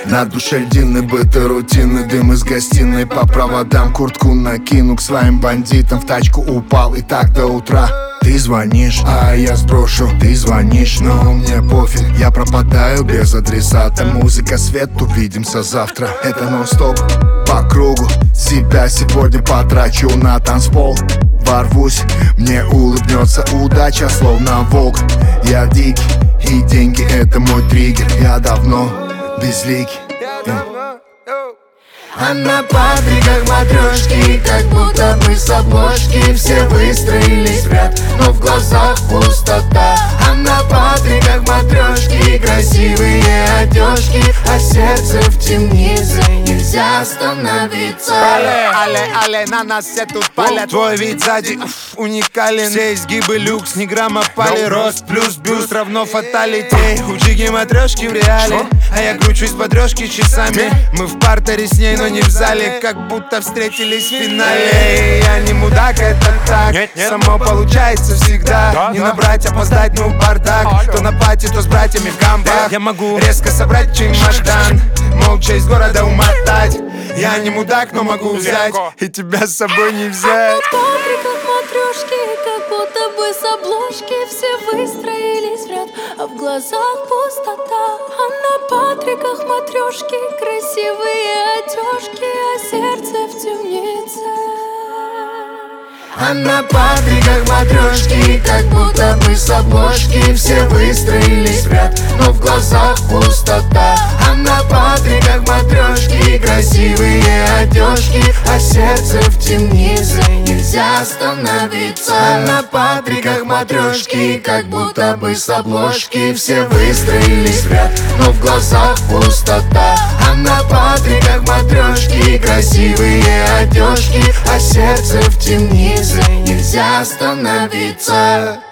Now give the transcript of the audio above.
На душе льдины, быты, рутины, дым из гостиной. По проводам куртку накину, к своим бандитам в тачку упал, и так до утра. Ты звонишь, а я сброшу. Ты звонишь, но мне пофиг. Я пропадаю без адресата. Музыка, свет, увидимся завтра. Это нон-стоп по кругу. Себя сегодня потрачу на танцпол. Ворвусь, мне улыбнется удача, словно волк. Я дикий, и деньги это мой триггер. Я давно безликий. А на патриках матрешки, как будто бы с обложки. Все выстроились в ряд, но в глазах пустота. А на патриках матрешки, красивые одежки, а сердце в темнице, нельзя остановиться. Але, на нас все тут палят. Твой вид сзади уникален. Все изгибы люкс, ни грамма пали. Рост плюс бюст равно фаталитей. У Чики матрешки в реале, а я кручусь по трешке часами. Мы в партере с ней, но не в зале, как будто встретились в финале. Я не мудак, это так. Само получается всегда. Не набрать, опоздать, ну бардак. То на пати, то с братьями в камбах. Я могу резко собрать чемодан, молча из города умотать. Я не мудак, но могу взять и тебя с собой не взять. А на патриках матрешки, как будто бы с обложки. Все выстроились в ряд, а в глазах пустота. А на патриках матрешки, красивые одежки, а сердце в темнице. А на патриках матрешки, как будто бы с обложки. Все выстроились в ряд, но в глазах пустота. А на патриках матрешки, красивые одежки, а сердце в темнице, нельзя остановиться. А на патриках матрешки, как будто бы с обложки. Все выстроились в ряд, но в глазах пустота. А на патриках матрешки, красивые одежки, а сердце в темнице, нельзя остановиться.